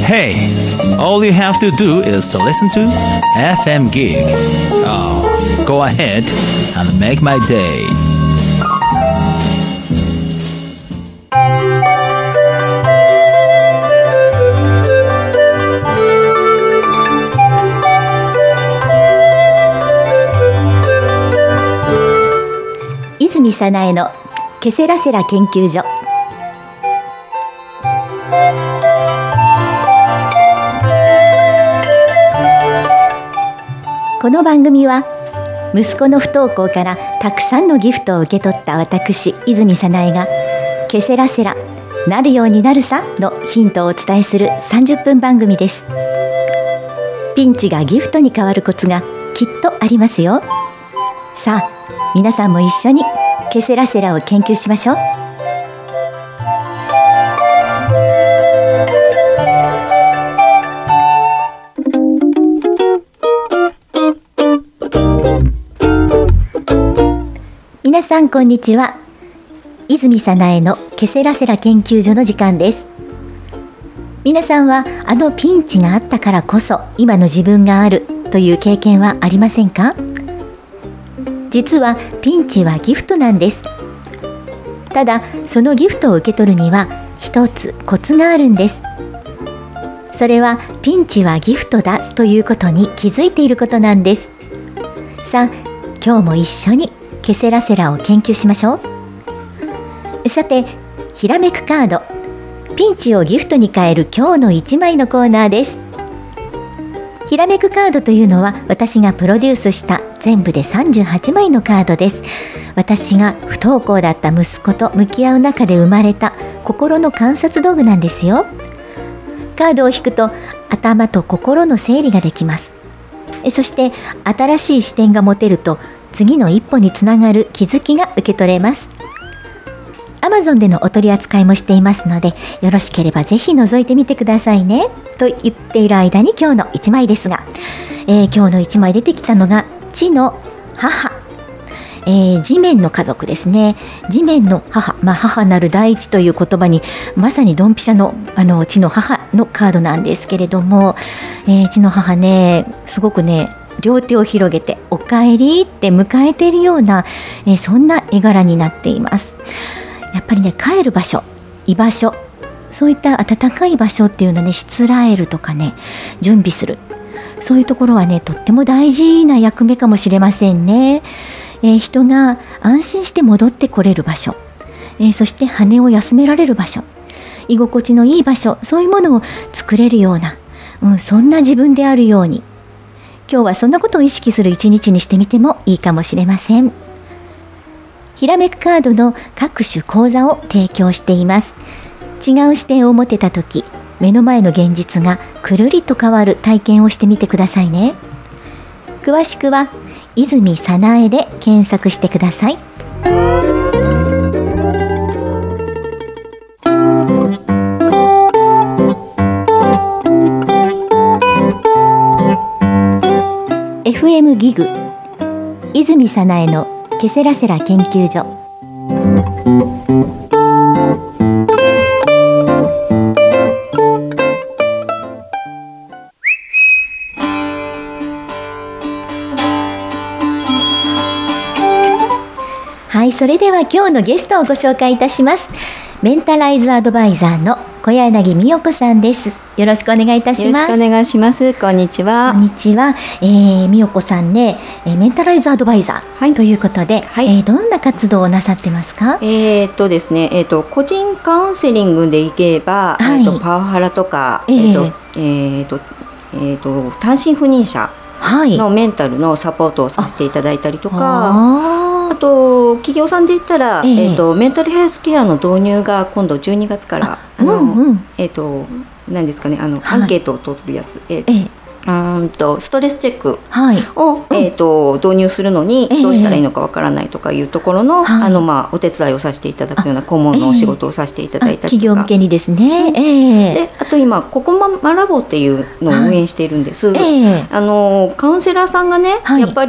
Hey, all you have to do is to listen to FM Gig. Oh, go ahead and make my day. 泉早苗のケセラセラ研究所。この番組は息子の不登校からたくさんのギフトを受け取った私泉早苗がケセラセラなるようになるさのヒントをお伝えする30分番組です。ピンチがギフトに変わるコツがきっとありますよ。さあ皆さんも一緒にケセラセラを研究しましょう。皆さんこんにちは。泉早苗のケセラセラ研究所の時間です。皆さんはあのピンチがあったからこそ今の自分があるという経験はありませんか？実はピンチはギフトなんです。ただそのギフトを受け取るには一つコツがあるんです。それはピンチはギフトだということに気づいていることなんです。さあ今日も一緒にケセラセラを研究しましょう。さてひらめくカード、ピンチをギフトに変える今日の1枚のコーナーです。ひらめくカードというのは私がプロデュースした全部で38枚のカードです。私が不登校だった息子と向き合う中で生まれた心の観察道具なんですよ。カードを引くと頭と心の整理ができます。そして新しい視点が持てると次の一歩につながる気づきが受け取れます。Amazon でのお取り扱いもしていますのでよろしければぜひ覗いてみてくださいねと言っている間に今日の1枚ですが、今日の1枚出てきたのが地の母、地面の家族ですね。地面の母、母なる大地という言葉にまさにドンピシャの地の母のカードなんですけれども、地の母ねすごくね両手を広げておかえりって迎えているような、そんな絵柄になっています。やっぱりね帰る場所、居場所、そういった温かい場所っていうのはねしつらえるとかね準備する、そういうところはねとっても大事な役目かもしれませんね。人が安心して戻ってこれる場所、そして羽を休められる場所、居心地のいい場所、そういうものを作れるような、そんな自分であるように今日はそんなことを意識する一日にしてみてもいいかもしれません。ひらめくカードの各種講座を提供しています。違う視点を持てたとき、目の前の現実がくるりと変わる体験をしてみてくださいね。詳しくは泉早苗で検索してください。FM ギグ泉早苗のケセラセラ研究所。はい、それでは今日のゲストをご紹介いたします。メンタライズアドバイザーの小柳美代子さんです。よろしくお願いいたします。 よろしくお願いします。こんにちは。 こんにちは。美代子さんね、メンタライズアドバイザーということで、どんな活動をなさってますか？ ですね、個人カウンセリングでいけば、パワハラとか、単身赴任者のメンタルのサポートをさせていただいたりとか、あと企業さんで言ったら、メンタルヘルスケアの導入が今度12月から何ですかね、アンケートを取るやつ、ストレスチェックを、導入するのにどうしたらいいのかわからないとかいうところの、お手伝いをさせていただくような顧問のお仕事をさせていただいたりとか、 企業向けにですね、 であと今ココマラボっていうのを運営しているんです。カウンセラーさんがね、やっぱり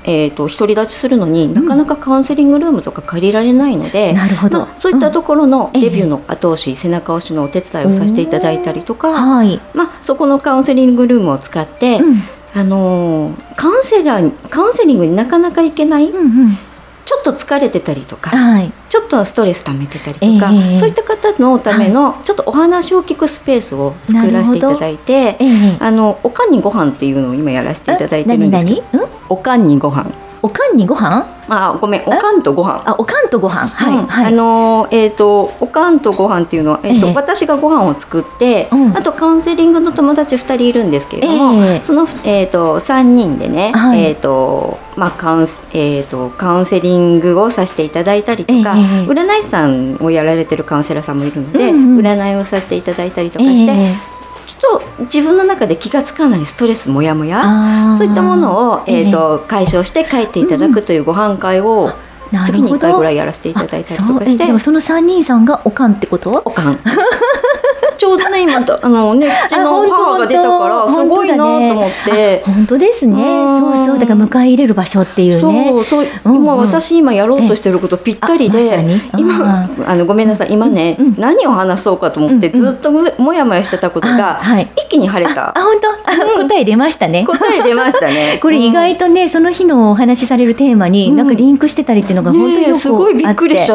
独り立ちするのになかなかカウンセリングルームとか借りられないので、 なるほど、 そういったところのデビューの後押し、背中押しのお手伝いをさせていただいたりとか、そこのカウンセリングルームを使って、カウンセリングになかなか行けない、ちょっと疲れてたりとか、ちょっとストレス溜めてたりとか、そういった方のためのちょっとお話を聞くスペースを作らせていただいて、おかんにご飯っていうのを今やらせていただいてるんですけど、おかんにご飯、 おかんにご飯、 ごめん、おかんとご飯、 おかんとご飯、 おかんとご飯っていうのは、私がご飯を作って、あとカウンセリングの友達2人いるんですけれども、その、3人でね、カウンセリングをさせていただいたりとか、占い師さんをやられてるカウンセラーさんもいるので、占いをさせていただいたりとかして、ちょっと自分の中で気がつかないストレスモヤモヤ、そういったものを、解消して帰っていただくというご飯会を月に1回ぐらいやらせていただいたりとかして、 でもその3人さんがおかんってこと？ おかんちょうどね今父の母が出たからすごいなと思って。 本当ですね。そうだから迎え入れる場所っていうね。 もう私今やろうとしてることぴったりで、今ごめんなさい、今ね何を話そうかと思ってずっともやもやしてたことが一気に晴れた。 本当答え出ましたね。 答え出ましたね。 これ意外とね、その日のお話しされるテーマになんかリンクしてたりっていうのが本当によくあって、 すごいびっくりしちゃって。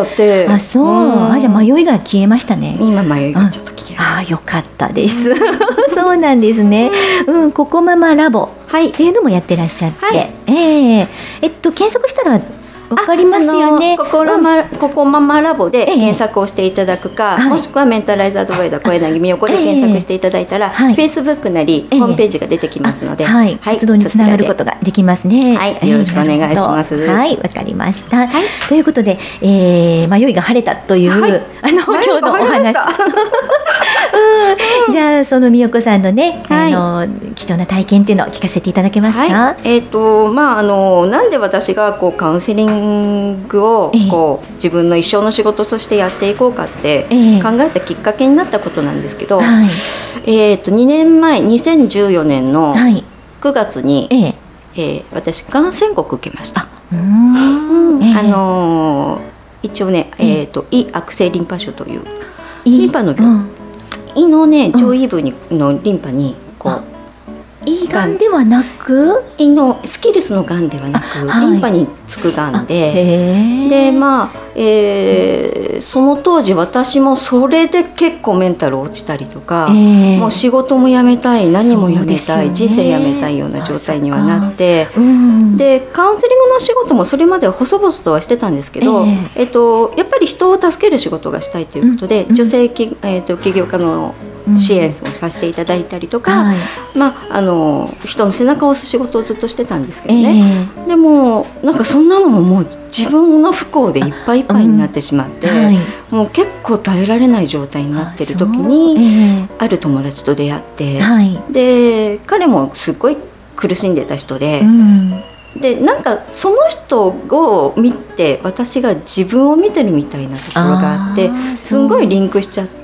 じゃあ迷いが消えましたね。 今迷いがちょっと消えました。 よかったです。そうなんですね。ここママラボっていうのもやってらっしゃって、検索したらわかりますよね。 ここママラボで検索をしていただくか、もしくはメンタライズアドバイザー小柳美代子で検索していただいたら、Facebook なりホームページが出てきますので、 活動につながることができますね。 よろしくお願いします。 わかりました。ということで、迷いが晴れたという今日のお話。じゃあその美代子さんのね、貴重な体験っていうのを聞かせていただけますか？ なんで私がカウンセリングを自分の一生の仕事としてやっていこうかって考えたきっかけになったことなんですけど、2年前2014年の9月に、私がん宣告受けました。一応ね、胃悪性リンパ腫というリンパの病、胃のね上位部のリンパに胃がんではなく、 胃のスキルスのがんではなく、リンパにつくがんで、その当時私もそれで結構メンタル落ちたりとか、もう仕事も辞めたい、何も辞めたい、人生辞めたいような状態にはなって、でカウンセリングの仕事もそれまでは細々とはしてたんですけど、やっぱり人を助ける仕事がしたいということで、女性起業家の支援をさせていただいたりとか、人の背中を押す仕事をずっとしてたんですけどね、でもなんかそんなのももう自分の不幸でいっぱいいっぱいになってしまって、もう結構耐えられない状態になってる時に、ある友達と出会って、で彼もすごい苦しんでた人で、でなんかその人を見て私が自分を見てるみたいなところがあって、すんごいリンクしちゃって、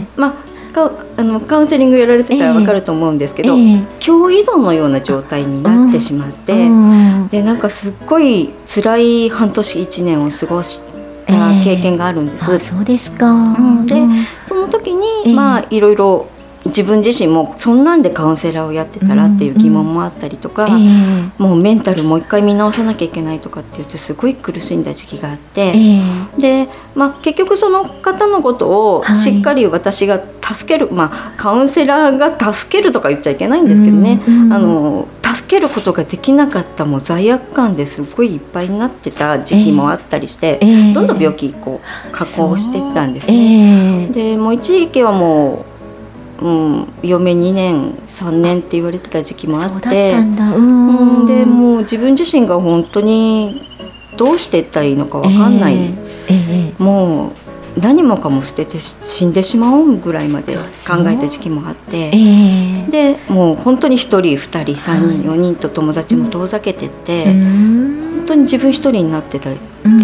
カウンセリングやられてたら分かると思うんですけど、共依存のような状態になってしまって、でなんかすっごい辛い半年1年を過ごした経験があるんです。 そうですか。 でその時にいろいろ自分自身もそんなんでカウンセラーをやってたらっていう疑問もあったりとか、もうメンタルもう一回見直さなきゃいけないとかって言ってすごい苦しんだ時期があって、で、結局その方のことをしっかり私が助ける、カウンセラーが助けるとか言っちゃいけないんですけどね、助けることができなかったもう罪悪感ですごいいっぱいになってた時期もあったりして、どんどん病気加工していったんですね。でもう一時期はもう嫁2年3年って言われてた時期もあって、でもう自分自身が本当にどうしていったらいいのか分かんない、もう何もかも捨てて死んでしまうぐらいまで考えた時期もあって、でもう本当に1人2人3人4人と友達も遠ざけてって、本当に自分一人になってたって、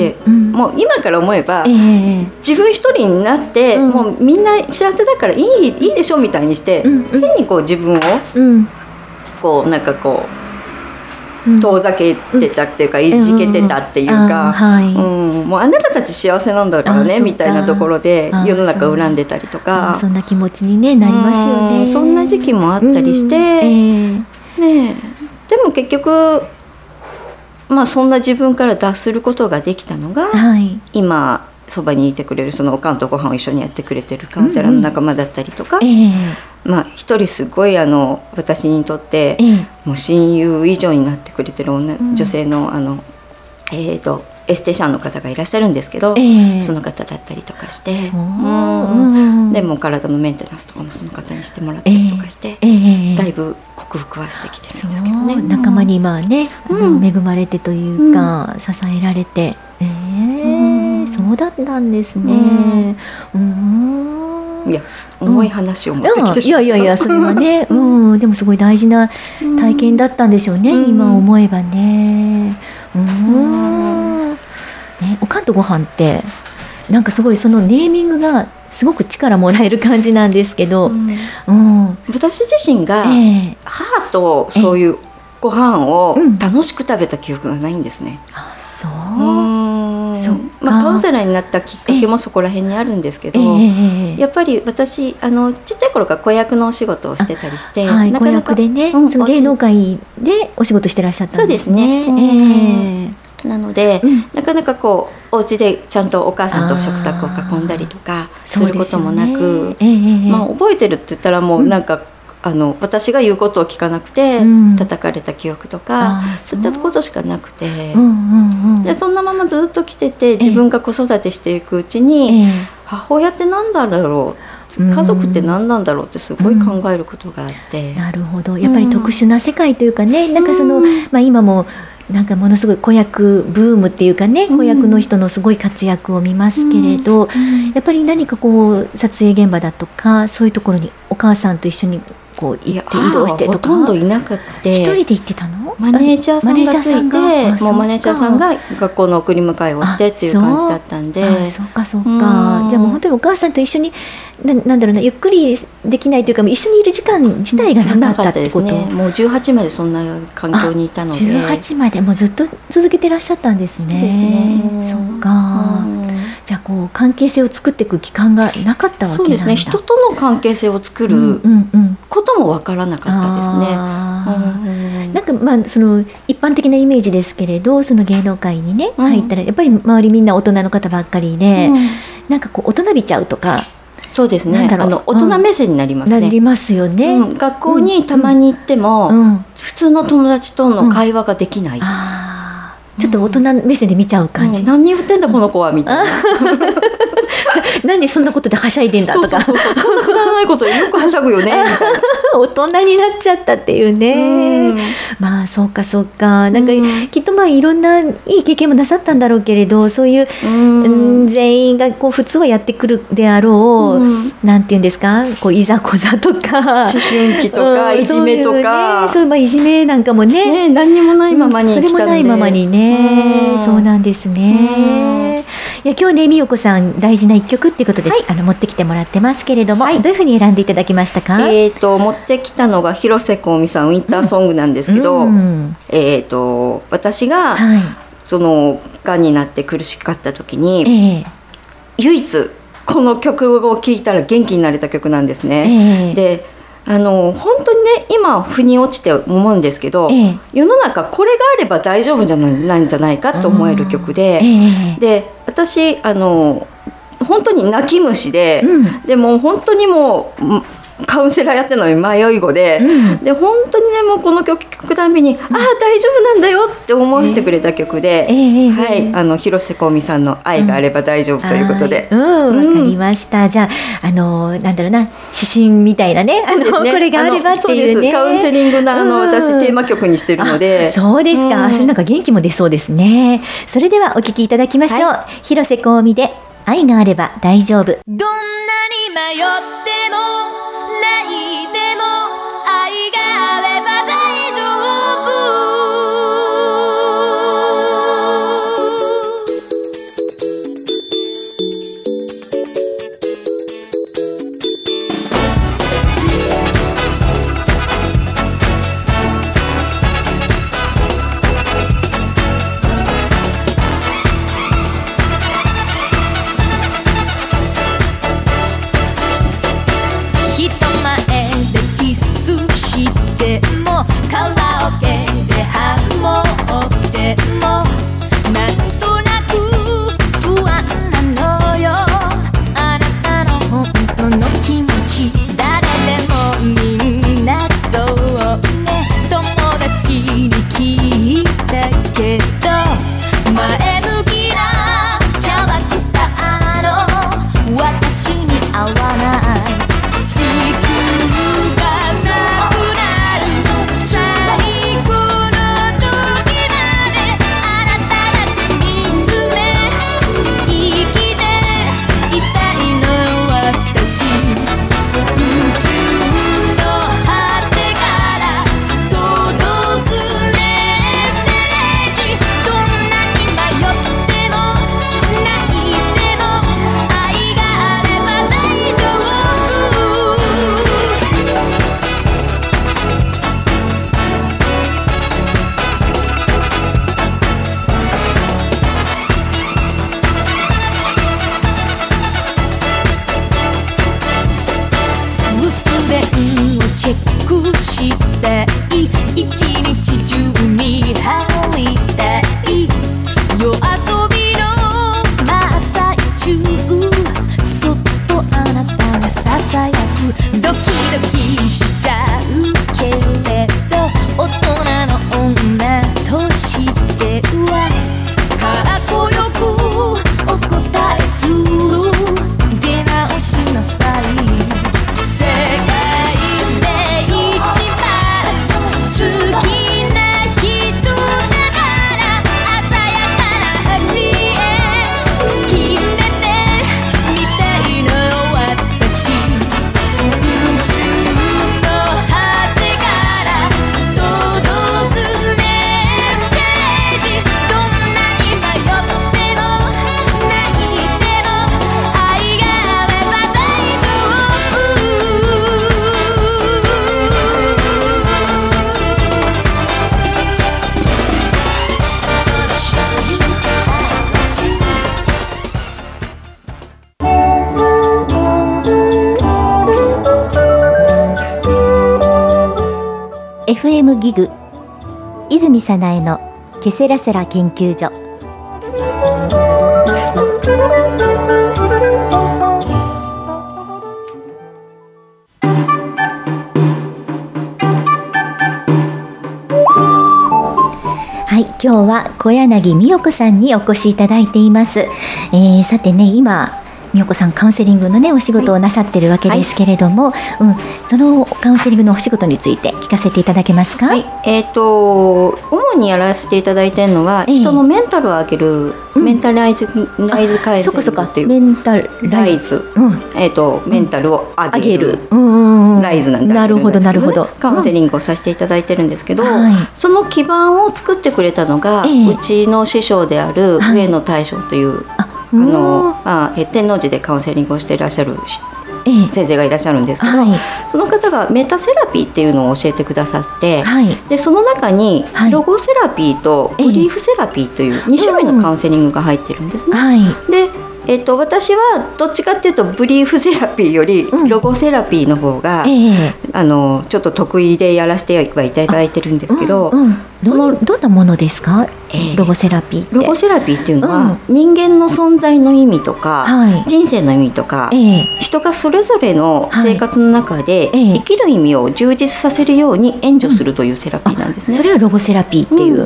もう今から思えば、自分一人になって、もうみんな幸せだからいいでしょみたいにして、変に自分をなんか遠ざけてたっていうか、いじけてたっていうか、もうあなたたち幸せなんだからねみたいなところで世の中恨んでたりとか、 そんな気持ちに、ね、なりますよね。 そんな時期もあったりして、ね、でも結局そんな自分から脱することができたのが、今そばにいてくれるそのおかんとご飯を一緒にやってくれてるカウンセラーの仲間だったりとか、一人すごい私にとって、もう親友以上になってくれてる女性のエステシャンの方がいらっしゃるんですけど、その方だったりとかして、でも体のメンテナンスとかもその方にしてもらったりとかして、だいぶ克服はしてきてるんですけどね。 仲間に今はね、恵まれてというか、支えられて、そうだったんですね。 いや、重い話を持ってきてしまった。 いやそれはね、でもすごい大事な体験だったんでしょうね、今思えばね。おかんとご飯ってなんかすごいそのネーミングがすごく力もらえる感じなんですけど、 私自身が母とそういうご飯を楽しく食べた記憶がないんですね。カウンセラーになったきっかけもそこら辺にあるんですけど、やっぱり私ちっちゃい頃から子役のお仕事をしてたりして、 子役でね、その芸能界でお仕事してらっしゃったんですね。 そうですね。なので、なかなかお家でちゃんとお母さんと食卓を囲んだりとかすることもなく、覚えてるって言ったらもうなんか、私が言うことを聞かなくて叩かれた記憶とか、そういったことしかなくて、でそんなままずっと来てて、自分が子育てしていくうちに、母親って何だろう、家族って何なんだろうってすごい考えることがあって、 なるほど。やっぱり特殊な世界というかね、なんかその、今もなんかものすごい子役ブームっていうかね、子役の人のすごい活躍を見ますけれど、やっぱり何か撮影現場だとかそういうところにお母さんと一緒に行って移動してとか。 ほとんどいなくって、 一人で行ってたの？ マネージャーさんがついて、もうマネージャーさんが学校の送り迎えをしてっていう感じだったんで、 そうか。じゃあもう本当にお母さんと一緒になんだろうな、ゆっくりできないというか、一緒にいる時間自体がなかったってこと？ もう18までそんな環境にいたので。 18までもうずっと続けてらっしゃったんですね。そうですね。そうか。じゃあ関係性を作っていく期間がなかったわけなんだ。そうですね。 人との関係性を作ることもわからなかったですね。 なんかその一般的なイメージですけれど、その芸能界にね入ったらやっぱり周りみんな大人の方ばっかりで、なんか大人びちゃうとか。 そうですね。大人目線になりますね。 なりますよね。 学校にたまに行っても、普通の友達との会話ができない。 ちょっと大人目線で見ちゃう感じ。 何言ってんだこの子はみたいな。 なんでそんなことではしゃいでんだとか。 そんなくだらないことよくはしゃぐよねみたいな。 大人になっちゃったっていうね。そうか。なんかきっといろんないい経験もなさったんだろうけれど、そういう全員が普通はやってくるであろう、なんていうんですか、いざこざとか思春期とかいじめとか、 そういじめなんかもね、 何にもないままに来たので、 それもないままにね、そうなんですね。いや、今日ね、みよこさん大事な一曲っていうことで、持ってきてもらってますけれども、どういうふうに選んでいただきましたか？ 持ってきたのが広瀬香美さんウィンターソングなんですけど、私がそのがんになって苦しかった時に、唯一この曲を聴いたら元気になれた曲なんですね。で本当にね、今腑に落ちて思うんですけど、世の中これがあれば大丈夫じゃないんじゃないかと思える曲で、で私本当に泣き虫で、でも本当にもうカウンセラーやってるのに迷い子で、で本当にね、もうこの曲聴くたびに、大丈夫なんだよって思わせてくれた曲で、広瀬香美さんの愛があれば大丈夫ということで、わかりました。じゃあなんだろうな、指針みたいなね、これがあればっていうね、 カウンセリングの私テーマ曲にしてるので。 そうですか。それなんか元気も出そうですね。それではお聴きいただきましょう。広瀬香美で愛があれば大丈夫。 どんなに迷っても泣いても愛があれば大丈電をチェックしたい一日中見張りたい夜遊びの真っ最中そっとあなたがささやくドキドキしちゃうけれど大人の女としてはかっこよくお答えする出直しなさい世界で一番好きな人だから鮮やかなハッピーエンド決めてみたいの私宇宙の果てから届くメッセージどんなに迷っても泣いても愛があれば大丈 FM ギグ泉早苗のケセラセラ研究所。はい、今日は小柳美代子さんにお越しいただいています。さてね、今美代子さんカウンセリングのねお仕事をなさってるわけですけれども、そのカウンセリングのお仕事について聞かせていただけますか？ はい、主にやらせていただいているのは、人のメンタルを上げる、メンタライズカウンセリングっていうメンタライズ、 メンタルを上げるライズなんだなるほどなるほど、 カウンセリングをさせていただいてるんですけど、その基盤を作ってくれたのが、うちの師匠である上野大将という、天王寺でカウンセリングをしていらっしゃる先生がいらっしゃるんですけど、その方がメタセラピーっていうのを教えてくださって、でその中にロゴセラピーとブリーフセラピーという2種類のカウンセリングが入ってるんですね。で私はどっちかっていうとブリーフセラピーよりロゴセラピーの方が、ちょっと得意でやらせてはいただいてるんですけど、 どんなものですか？ロゴセラピーって。 ロゴセラピーっていうのは、人間の存在の意味とか、人生の意味とか、人がそれぞれの生活の中で生きる意味を充実させるように援助するというセラピーなんですね。 それはロゴセラピーっていう、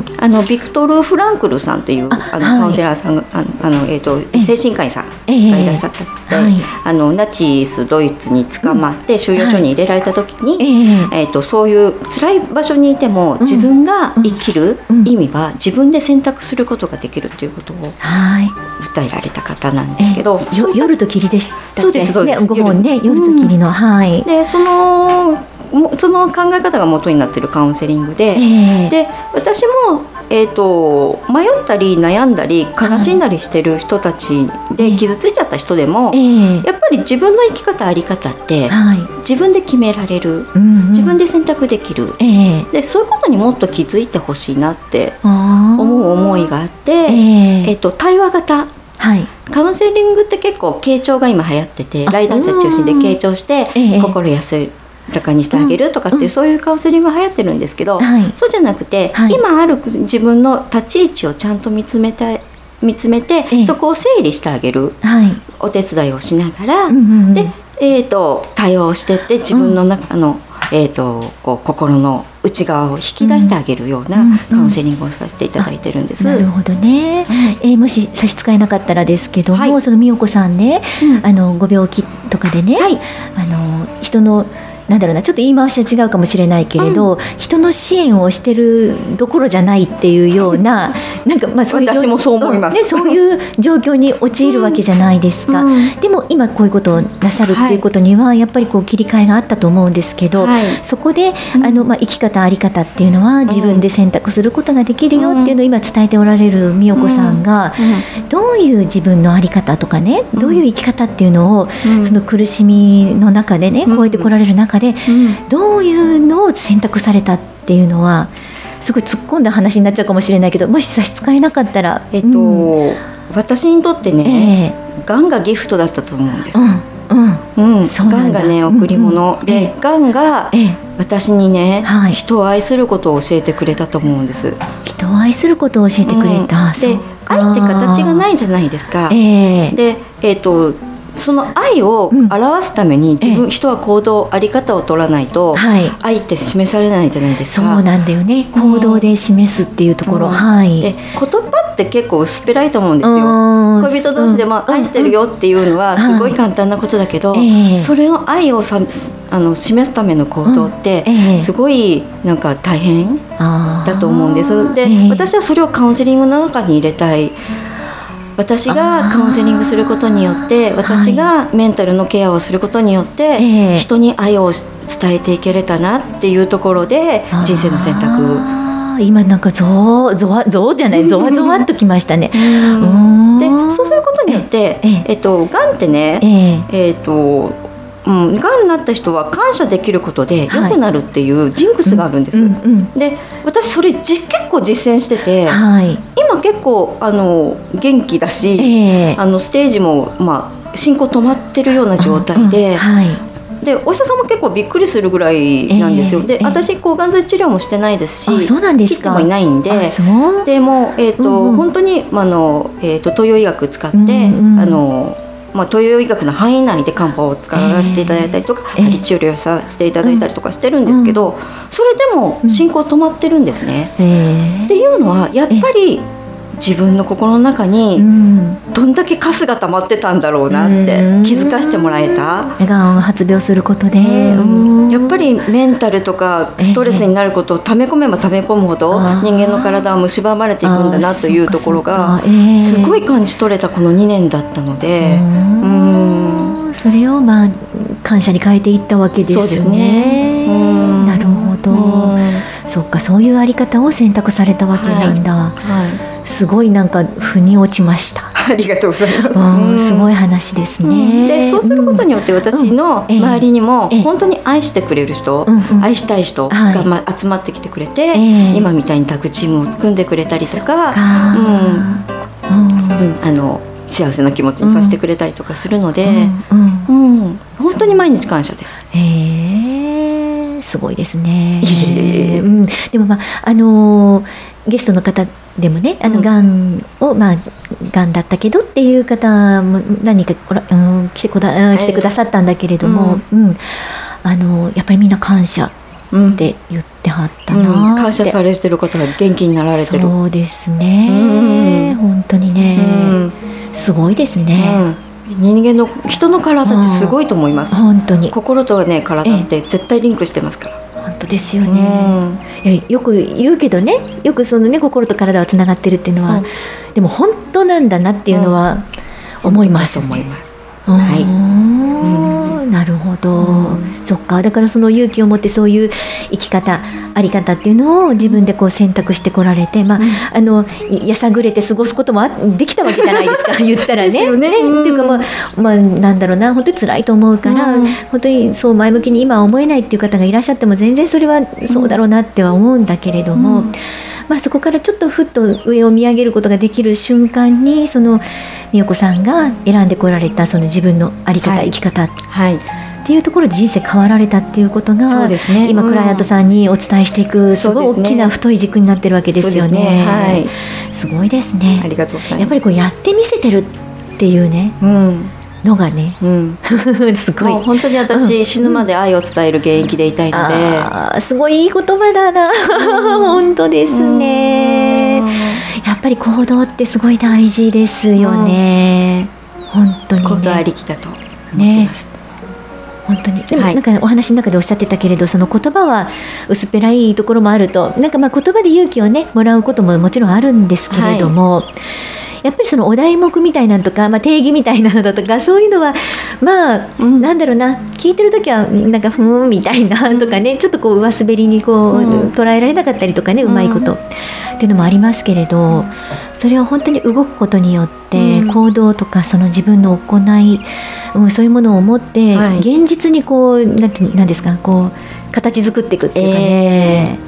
ビクトル・フランクルさんというカウンセラーさんが精神科医さんがいらっしゃったので、ナチスドイツに捕まって収容所に入れられた時に、そういう辛い場所にいても自分が生きる意味は自分で選択することができるということを訴えられた方なんですけど、 夜と霧でしたっけ？ そうですそうです。 ご本ね、夜と霧の、 でその考え方が元になっているカウンセリングで、で私も迷ったり悩んだり悲しんだりしてる人たちで傷ついちゃった人でも、やっぱり自分の生き方あり方って、自分で決められる、自分で選択できる、でそういうことにもっと気づいてほしいなって思う思いがあって、対話型カウンセリングって結構傾聴が今流行ってて、来談者中心で傾聴して、心安らかにしてあげるとかっていう、そういうカウンセリングが流行ってるんですけど、そうじゃなくて、今ある自分の立ち位置をちゃんと見つめて、そこを整理してあげる、お手伝いをしながら、で、対話をしてって、自分の中の、心の内側を引き出してあげるようなカウンセリングをさせていただいてるんです。 なるほどね。もし差し支えなかったらですけども、その美代子さんね、ご病気とかでね、人のなんだろうな、ちょっと言い回しは違うかもしれないけれど、人の支援をしてるどころじゃないっていうようななんかそういう私もそう思います、 そういう状況に陥るわけじゃないですか、でも今こういうことをなさるっていうことにはやっぱりこう切り替えがあったと思うんですけど、そこで生き方あり方っていうのは自分で選択することができるよっていうのを今伝えておられる美代子さんが、どういう自分のあり方とかね、どういう生き方っていうのを、その苦しみの中でね、超えてこられる中でどういうのを選択されたっていうのはすごい突っ込んだ話になっちゃうかもしれないけど、もし差し支えなかったら、 私にとってね、がんがギフトだったと思うんです。 がんがね贈り物で、がんが私にね、人を愛することを教えてくれたと思うんです。 人を愛することを教えてくれた、 で愛って形がないじゃないですか。でその愛を表すために人は行動あり方を取らないと、愛って示されないじゃないですか。 そうなんだよね、行動で示すっていうところ、 で言葉って結構薄っぺらいと思うんですよ。恋人同士でも愛してるよっていうのはすごい簡単なことだけど、それを愛を示すための行動ってすごいなんか大変だと思うんです。で私はそれをカウンセリングの中に入れたい。私がカウンセリングすることによって、私がメンタルのケアをすることによって、人に愛を伝えていけれたなっていうところで人生の選択。 今なんかゾワゾワっときましたね。 でそうすることによってがんってねがんになった人は感謝できることで良くなるっていうジンクスがあるんです。で私それ結構実践してて、今結構元気だし、ステージも進行止まってるような状態で、でお医者さんも結構びっくりするぐらいなんですよ。で私がん剤治療もしてないですし、切ってもいないんで、でも本当に東洋医学使って東洋医学の範囲内で漢方を使わせていただいたりとか、針治療させていただいたりとかしてるんですけど、それでも進行止まってるんですね。っていうのはやっぱり自分の心の中にどんだけカスが溜まってたんだろうなって気づかせてもらえた。 がんを発病することで、 やっぱりメンタルとかストレスになることを溜め込めば溜め込むほど人間の体は蝕まれていくんだなというところがすごい感じ取れたこの2年だったので、 それを感謝に変えていったわけですね。そうですね。なるほど。そっか、そういうあり方を選択されたわけなんだ。すごいなんか腑に落ちました。 ありがとうございます。 すごい話ですね。 でそうすることによって私の周りにも本当に愛してくれる人、愛したい人が集まってきてくれて、今みたいにタッグチームを組んでくれたりとか、幸せな気持ちにさせてくれたりとかするので、本当に毎日感謝です。 すごいですね。でもゲストの方でもね、がんをがんだったけどっていう方も何人か来てくださったんだけれども、やっぱりみんな感謝って言ってはったな。 感謝されてる方が元気になられてる。 そうですね。本当にね、すごいですね。 人の体ってすごいと思います。 本当に心とね体って絶対リンクしてますから。 本当ですよね。よく言うけどね、よく心と体はつながってるっていうのは、でも本当なんだなっていうのは思います。なるほど。そっか。だからその勇気を持ってそういう生き方、あり方っていうのを自分で選択してこられて、やさぐれて過ごすこともできたわけじゃないですか。言ったらね。っていうかなんだろうな、本当に辛いと思うから、本当にそう前向きに今は思えないっていう方がいらっしゃっても全然それはそうだろうなっては思うんだけれども、そこからちょっとふっと上を見上げることができる瞬間に美代子さんが選んでこられた自分の在り方、生き方っていうところで人生変わられたっていうことが、今クライアントさんにお伝えしていくすごい大きな太い軸になってるわけですよね。すごいですね。 ありがとうございます。 やっぱりやってみせてるっていうね、のがね、すごい。 もう本当に私、死ぬまで愛を伝える現役でいたいので、 すごいいい言葉だな。本当ですね。やっぱり行動ってすごい大事ですよね。本当にね。 行動ありきだと思ってます。 本当に。でもなんかお話の中でおっしゃってたけれど、その言葉は薄っぺらいところもあると、なんか言葉で勇気をねもらうことももちろんあるんですけれども、やっぱりお題目みたいなのとか、定義みたいなのだとか、そういうのはなんだろうな、聞いてる時はなんかみたいなとかね、ちょっと上滑りに捉えられなかったりとかね、うまいことっていうのもありますけれど、それを本当に動くことによって行動とか自分の行い、そういうものを持って現実になんですか、形作っていくっていうかね、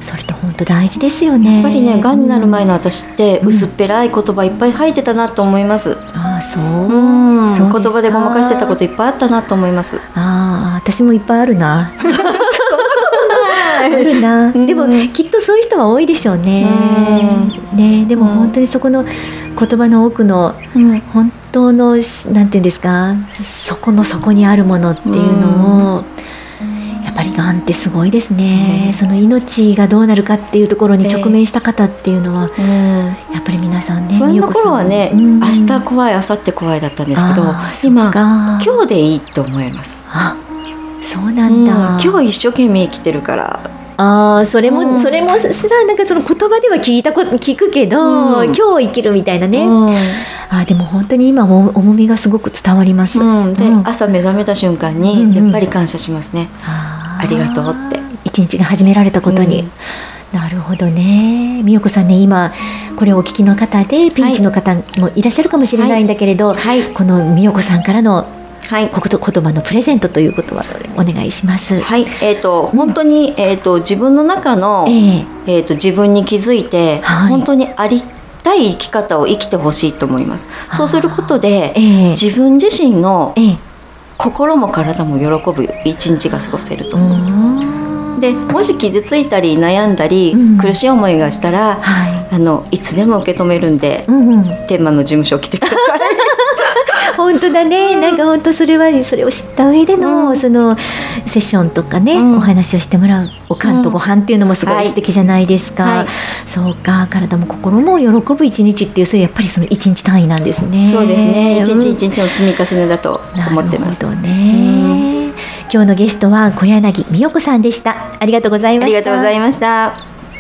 それって本当大事ですよね。 やっぱりね、がんになる前の私って薄っぺらい言葉いっぱい吐いてたなと思います。 そう、 言葉でごまかしてたこといっぱいあったなと思います。 私もいっぱいあるな。あるな。でもきっとそういう人は多いでしょうね。でも本当にそこの言葉の奥の本当のなんていうんですか、そこの底にあるものっていうのを、やっぱりがんってすごいですね。その命がどうなるかっていうところに直面した方っていうのは、やっぱり皆さんね、 不安の頃はね、明日怖い、明後日怖いだったんですけど、今日でいいと思います。 そうなんだ。 今日一生懸命生きてるから。 それもさ、なんかその言葉では聞くけど、今日生きるみたいなね。でも本当に今も重みがすごく伝わります。で、 朝目覚めた瞬間にやっぱり感謝しますね。ありがとうって。 一日が始められたことに。なるほどね。美代子さんね、今これをお聞きの方でピンチの方もいらっしゃるかもしれないんだけれど、この美代子さんからの言葉のプレゼントということはお願いします。 本当に、自分の中の、自分に気づいて、本当にありたい生き方を生きてほしいと思います。そうすることで、自分自身の心も体も喜ぶ一日が過ごせると思う。で、もし傷ついたり悩んだり、苦しい思いがしたら、いつでも受け止めるんで、天満の事務所来てください。 本当だね。なんか本当それを知った上での、そのセッションとかね、お話をしてもらうおかんとご飯っていうのもすごい素敵じゃないですか。そうか、体も心も喜ぶ一日っていう、それやっぱりその一日単位なんですね。 そうですね。一日一日の積み重ねだと思ってます。 なるほどね。今日のゲストは小柳美代子さんでした。ありがとうございました。 ありがとうございました。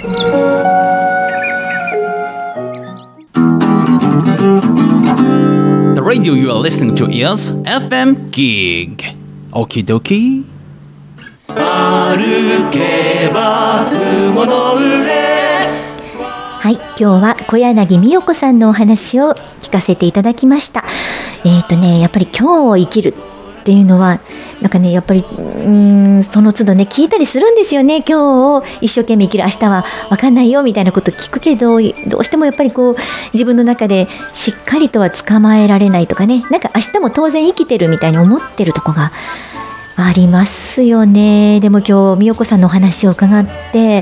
The radio you are listening to is FM Gig. Okie dokie. 歩けば雲の上。 はい、今日は小柳美代子さんのお話を聞かせていただきました。やっぱり今日を生きるっていうのはなんかね、やっぱりその都度ね聞いたりするんですよね。今日を一生懸命生きる、明日は分かんないよみたいなこと聞くけど、どうしてもやっぱりこう自分の中でしっかりとは捕まえられないとかね、なんか明日も当然生きてるみたいに思ってるとこがありますよね。でも今日美代子さんのお話を伺って、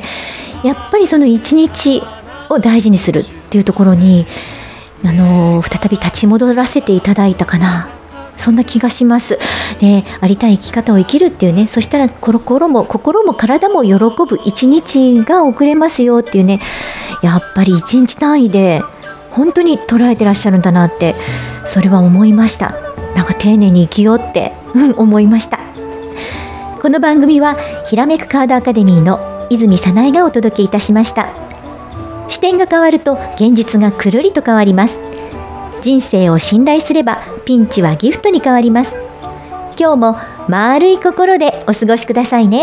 やっぱりその一日を大事にするっていうところに再び立ち戻らせていただいたかな、そんな気がします。で、ありたい生き方を生きるっていうね、そしたら心も体も喜ぶ一日が送れますよっていうね、やっぱり一日単位で本当に捉えてらっしゃるんだなって、それは思いました。なんか丁寧に生きようって思いました。この番組はひらめくカードアカデミーの泉早苗がお届けいたしました。視点が変わると現実がくるりと変わります。人生を信頼すればピンチはギフトに変わります。今日も丸い心でお過ごしくださいね。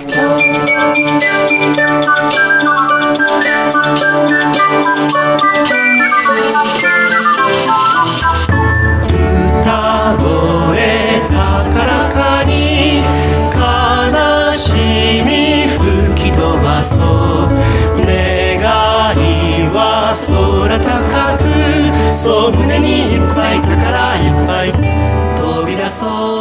歌声高らかに悲しみ吹き飛ばそう、願いは空高く、そう胸にいっぱい宝いっぱい飛び出そう。